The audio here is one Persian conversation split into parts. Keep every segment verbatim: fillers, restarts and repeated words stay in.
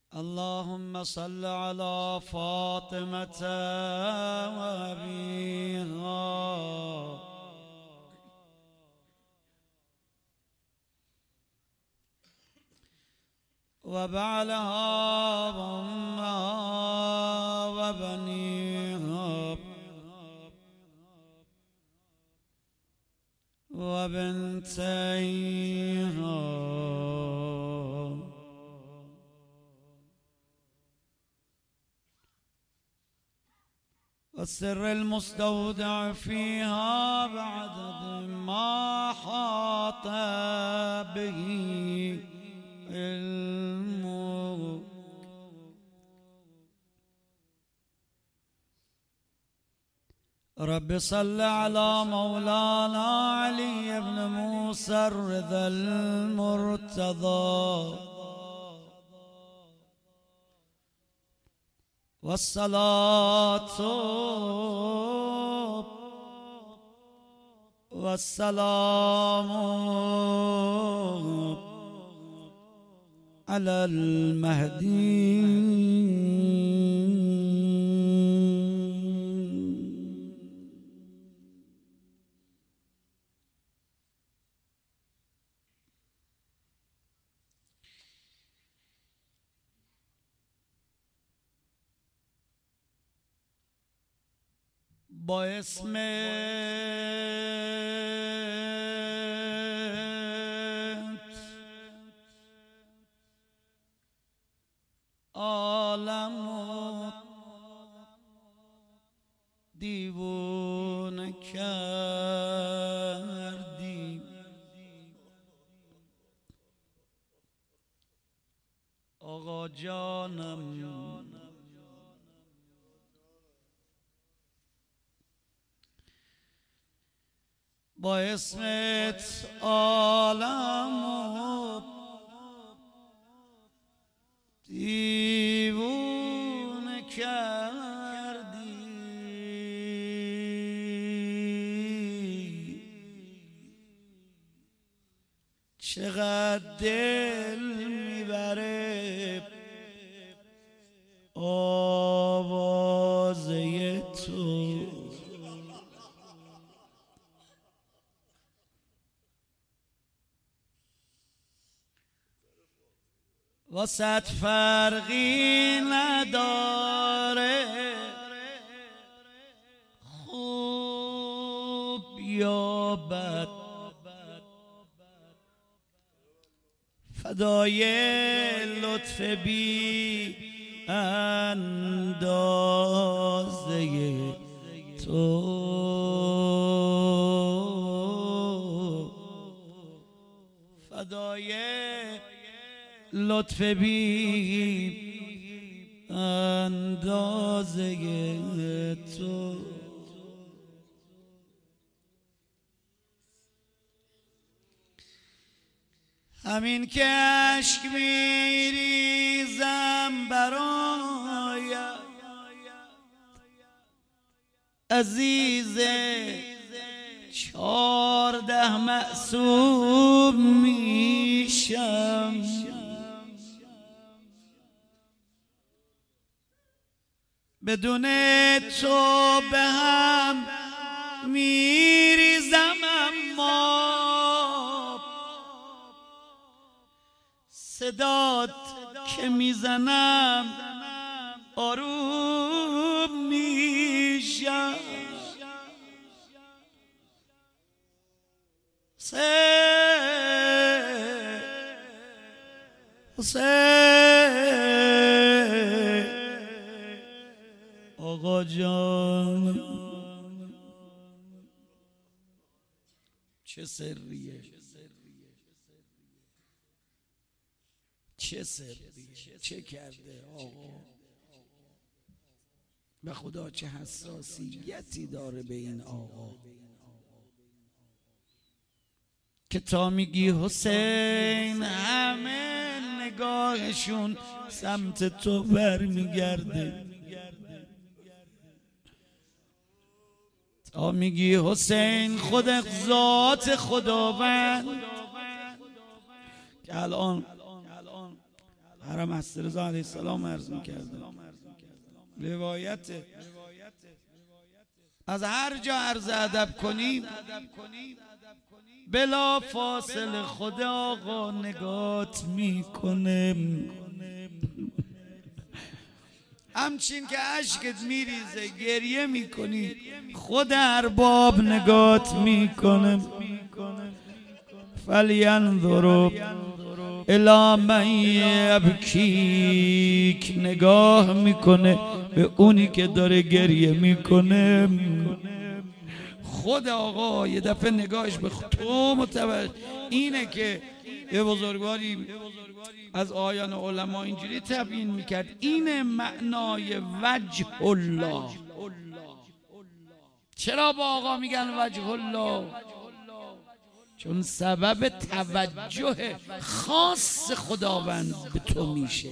اللهم صل على فاطمة وأبيها وبعلها وأمها وبنيها وبنتيها والسر المستودع فيها بعدد ما حاط به علمه. رب صل على مولانا علي بن موسى الرضا المرتضى والصلاة والسلام على المهدي با اسمت عالم دیوانه کردی، آقا جانم با اسمت عالم دیوانه کردی، چقدر دل میبره آوازه تو، واسط فرقی نداره خوب یا بد، فدای لطف بی اندازه تو، فدای لطف بی اندازه تو. همین که اشک میریزم برایت عزیزه، چارده معصوم میشم، بدون تو به هم میریزم، اما صدات که میزنم آروم میشم. حسین حسین آقا جان، چه سریه چه سریه چه کرده آقا، به خدا چه حساسیتی داره به این آقا که تا میگی حسین همه نگاهشون سمت تو برمیگرده، تا میگی حسین خود ذات خداوند که الان حرم هستی رضا علیه السلام عرض میکرده، روایت از هر جا عرض ادب کنیم بلا فاصله خدا آقا نگات میکنه، همچین که عشقت میریزه گریه میکنی خود ارباب نگات میکنه. فلینظروا الی من یبکیک، نگاه میکنه به اونی که داره گریه میکنه. خود آقا یه دفعه نگاهش به تو متوجه اینه که یه بزرگواری از آیان علما اینجوری تبیین میکرد، این معنای وجه الله. چرا با آقا میگن وجه الله؟ چون سبب توجه خاص خداوند به تو میشه.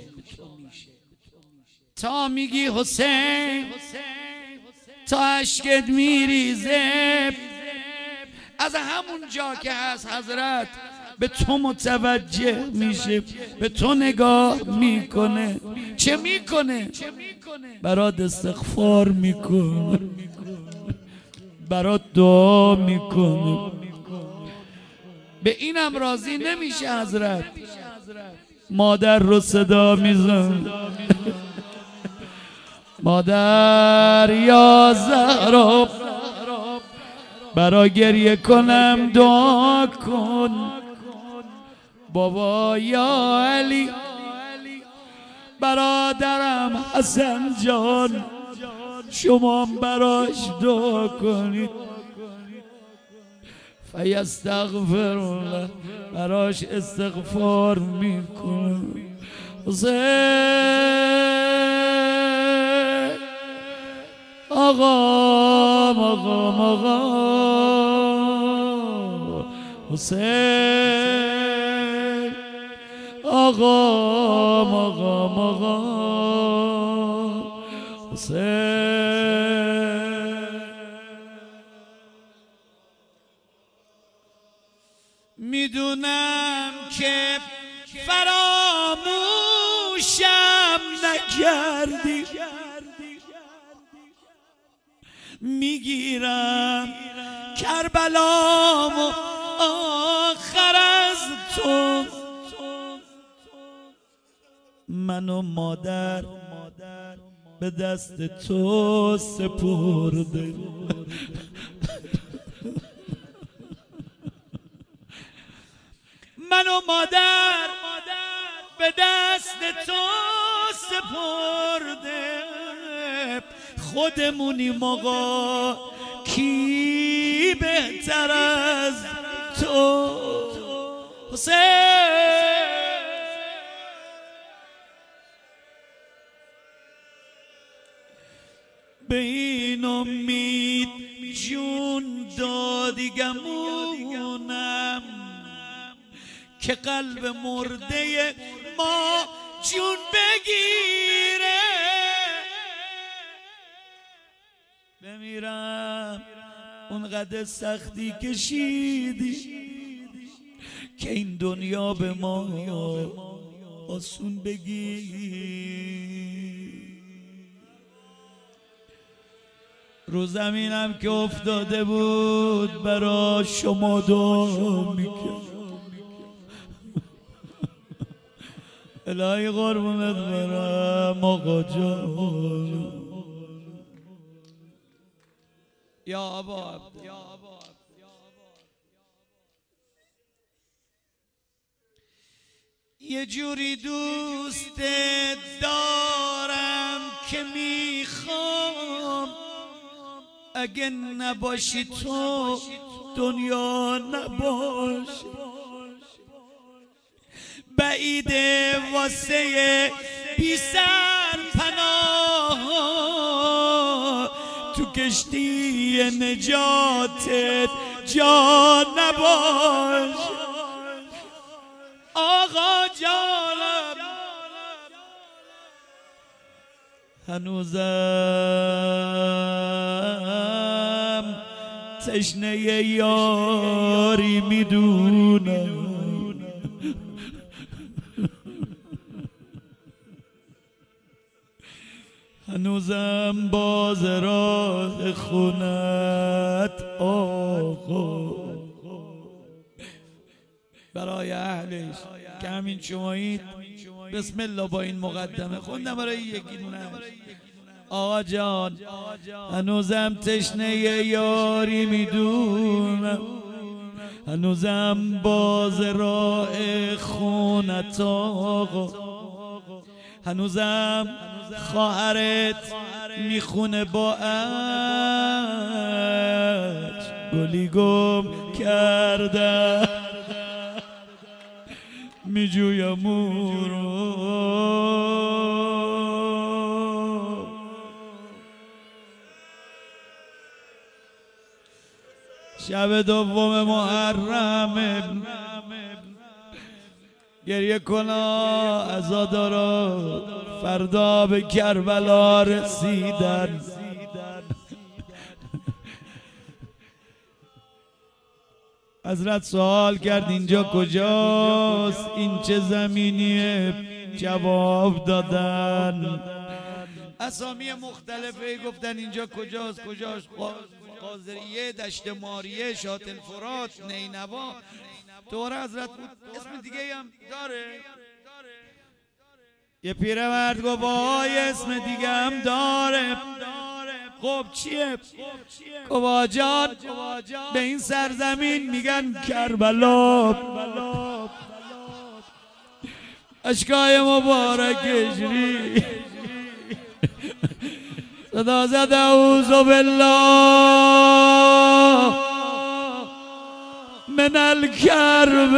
تا میگی حسین تا اشکت میریزه، از همون جا که هست حضرت به تو متوجه میشه، به تو نگاه میکنه. چه میکنه؟ برات استغفار میکنه، برات دعا میکنه. به اینم راضی نمیشه حضرت، مادر رو صدا میزن، مادر یا زهرا برا گریه کنم دعا کن، بابا یا علی برادرم حسن جان شما براش دعا کنید. فیستغفر الله، براش استغفار میکنم. حسین آقا آقا آقا حسین آقا آقا آقا حسین. میدونم که فراموشم نکردی، میگیرم کربلامو آخر از تو، من و مادر به دست تو سپرده. من و مادر به دست تو سپرده، خودمونیم آقا کی بهتر از تو. حسین به این امید جون دادی گمونم که قلب مرده ما جون بگیره. بمیرم اونقدر سختی کشیدی که این دنیا به ما آسون بگی. رو زمینم که افتاده بود برا شما دعا میکرد. الهی قربونت برم آقا جان. یا ابا عبد، یه جوری دوست دارم که میخوام اگه نباشی تو دنیا نباشه. بعیده واسه بی سر پناه تو کشتی نجاتت جا نباش. آقا جانم هنوزم تشنه یاری میدونم. هنوزم باز راه خونت آقا. برای اهلش که همین شمایید بسم الله با این مقدمه خوندم برای یکی دونه. آقا جان هنوزم تشنه یاری میدونم، هنوزم باز راه خونت آقا، هنوزم خواهرت میخونه با اج گلی گم کرده میجویم او رو. شب دوم محرم گریه کنا عزادارا فردا به کربلا رسیدن. حضرت سوال کرد اینجا کجاست، این چه زمینیه؟ جواب دادن اسامی مختلفه، گفتن اینجا کجاست کجاست قاضریه، دشت ماریه، شاطئ الفرات، نینوا. دور حضرت بود. اسم دیگه هم داره؟ یه پیرمرد گفت وای اسم دیگه هم داره. خب چیه؟ گفت جان به این سرزمین میگن کربلا. اشکای مبارکش ری صدا زد اعوذ بالله من الکرب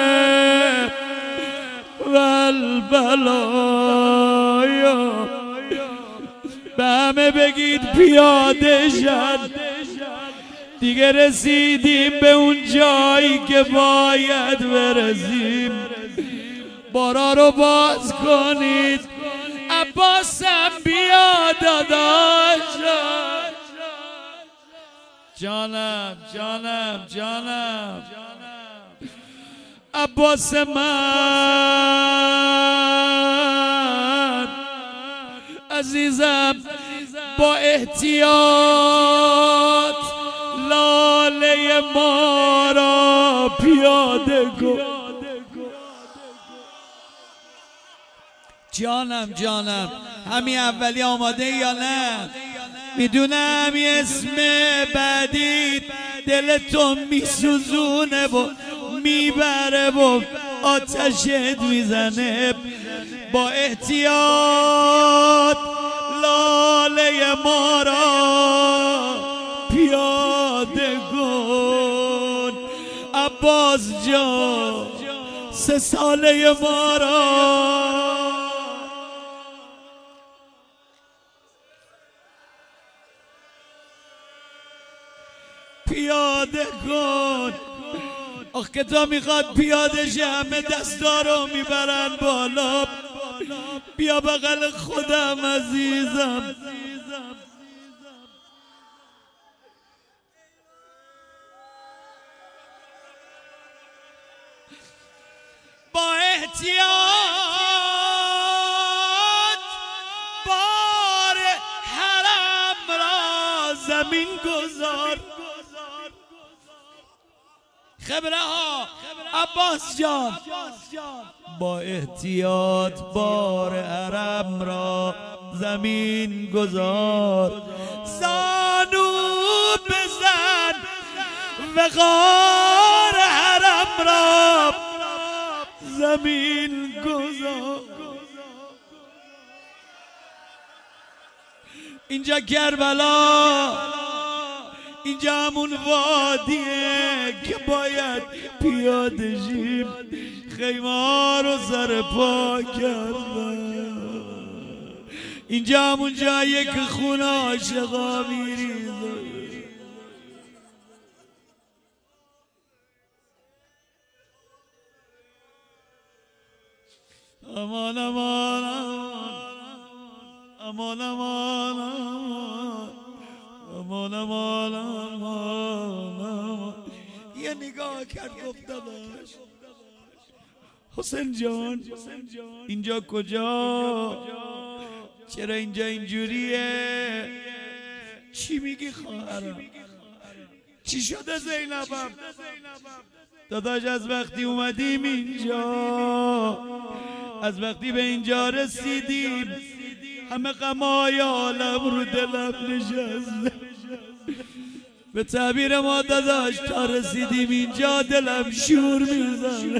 والبلایا. به همه بگید پیاده شد، دیگه رسیدیم به اون جایی که باید برسیم. بارا رو باز کنید، عباسم بیا داداشم. جانم جانم جانم عباس من عزیزم با احتیاط لاله ما را پیاده کن. جانم جانم همین اولی آماده یا نه؟ میدونم یه اسم بعدی دلتو میسوزونه و میبره و آتشت میزنه. با احتیاط لاله ما را پیاده کن. عباس جان سه ساله ما را پیاده کن. آخ که تا میخواد پیاده شه همه دستا رو میبرن بالا. بیا بغل خودم عزیزم. با احتیاط بار حرم را زمین گذار. خبره ها عباس جان با احتیاط بار حرم را زمین گذار. زانو بزن وقار حرم را زمین گذار. اینجا کربلا، اینجا همون وادیه که باید پیاده شیم. خیمه رو سر پا کردن. اینجا همون جاییه که خون عاشقا میریزه. امان امان امان امان امان امان امان. یه نگاه کرد گفت داداش حسین جان اینجا کجا؟ چرا اینجا اینجوریه؟ چی میگی خواهرم؟ چی شده زینبم؟ داداش از وقتی اومدیم اینجا، از وقتی به اینجا رسیدیم، همه غمای عالم رو دلم نشسته. به تعبیر ما داداش تا رسیدیم اینجا دلم شور میزنه.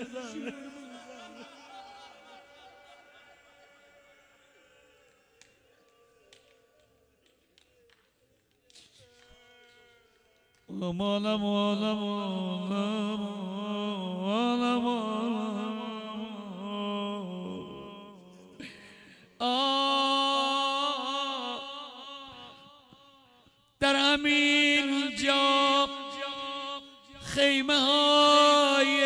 مالم مالم مالم در همین جا خیمه های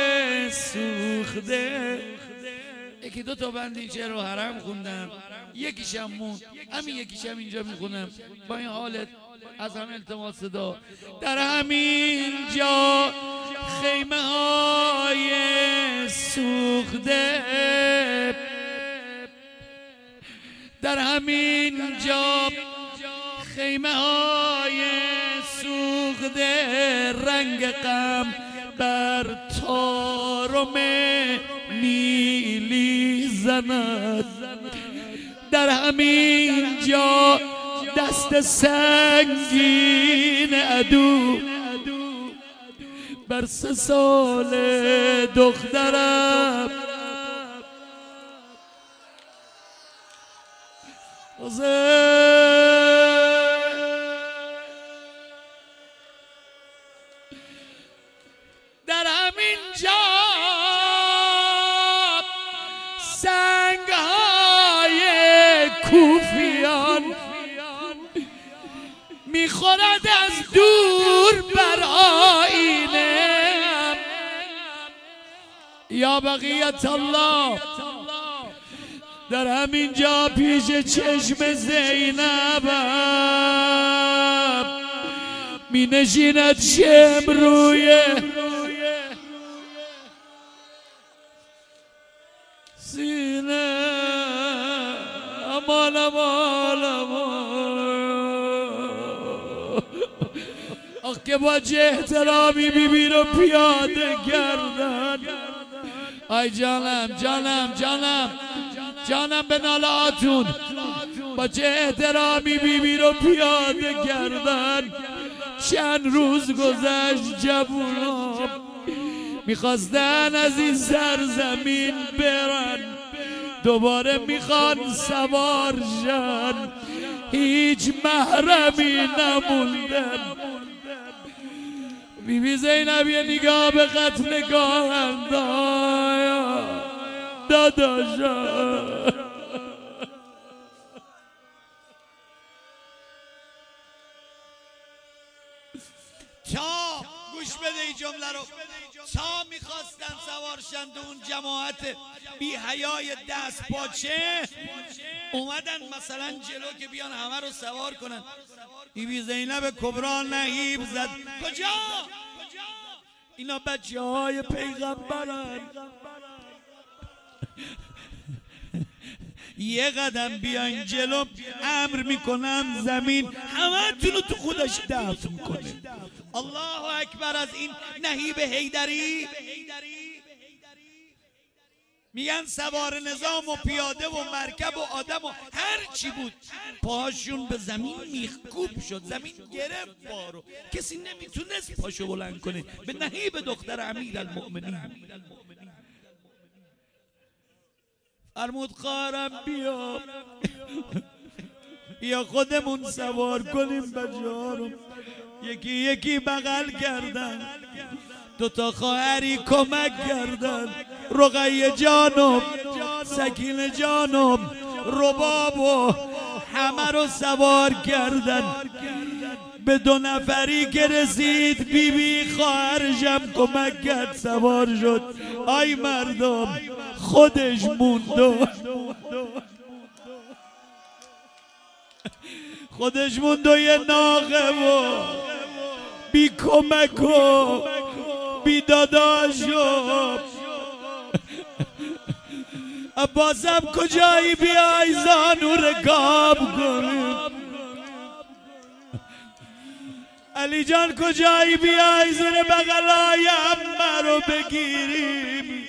سوخته. یکی دو تا بندیچه رو حرم خوندم، یکیشم موند، همین یکیشم اینجا میخونم با این حالت از هم التماس صدا. در همین جا خیمه های سوخته، در همین جا خیمه های سوخته، رنگ غم بر طارم نیلی زند. در همین جا دست سنگین عدو بر سه سال دخترم در همین جا سنگ های کوفیان میخورد از دور بر آینه. یا بقیت الله در همین جا پیش چشم زینبم می نشیند شم روی سینه. امان امان امان آخ که با چه احترامی بیبی رو پیاده کردن. ای جانم جانم جانم جانم به ناله آتون، با چه احترامی بیبی رو پیاده کردن. چند روز گذشت جوونا میخواستن از این سرزمین برن، دوباره میخوان سوار شن، هیچ محرمی نموندن. بیبی زینب یه نگاه به خط نگاه انداز داداشا. تا گوش بده این جمله رو، تا میخواستن سوارشن تو اون جماعت بی حیای دست پاچه اومدن مثلا جلو که بیان همه رو سوار کنن. بیبی زینب کبرا نهیب زد کجا؟ اینا بچه های پیغمبرن، یه قدم بیاین جلو امر میکنم زمین همه تونو تو خودش دفن کنه. الله اکبر. از این نهیب حیدری میگن سوار نظام و پیاده و مرکب و آدم و هر چی بود پاشون به زمین میخکوب شد، زمین گرفت بارو، کسی نمیتونست پاشو بلند کنه. به نهیب دختر امیرالمؤمنین فرمود خواهرم بیا بیا خودمون سوار کنیم بچه ها رو. یکی یکی بغل کردن، دوتا خواهری کمک کردن، رقیه جانم، سکینه جانم، رباب و همه رو سوار کردن. به دو نفری که رسید بیبی خواهرشم کمک کرد سوار شد. آی مردم خودش موند، خودش موند و یه ناقه و بی کمک و بی داداش و عباسم کجایی بیای زانو رکاب کنیم، علی جان کجایی بیای زیر بغلای عمه رو بگیریم.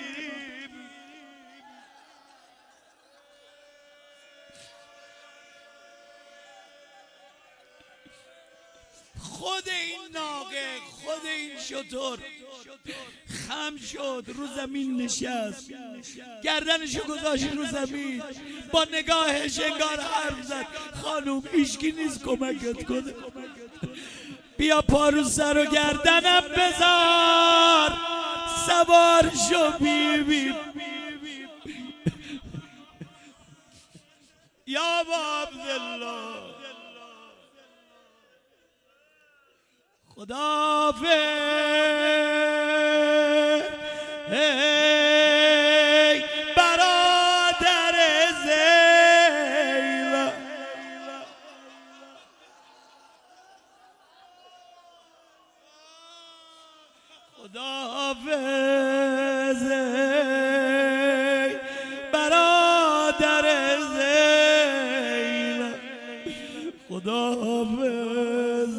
خود این ناقه، خود این شتر خم شد، رو زمین نشست، گردنشو گذاشت رو زمین، با نگاهش انگار حرف زد خانوم هیچکی نیست کمکت کنه، بیا پارو سر و گردنم بذار سوار شو بیبی. یا با عبدالله خداحافظ ای برادر زیلا، خداحافظ ای برادر زیلا، خداحافظ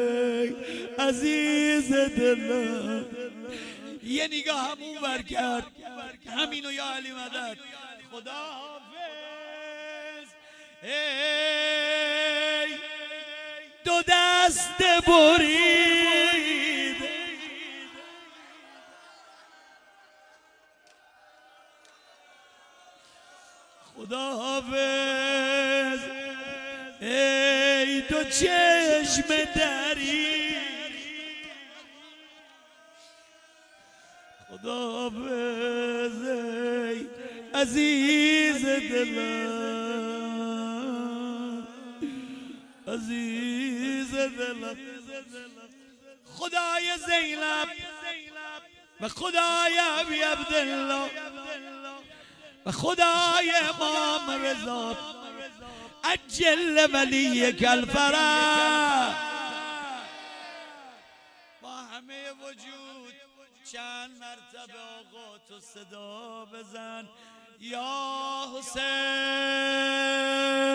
عزیز دلم. یه نگاه هم اون ور کرد، همینو یا علی مدد. خداحافظ ای دو دست برید، خداحافظ ای دو چشم درید، خداحافظ ای عزیز دلم، عزیز دلم. خدای زینب و خدای ابی عبدالله و خدای امام رضا عجل ولیک الفرج، با همه وجود چند مرتبه آقا تو صدا بزن یا حسین.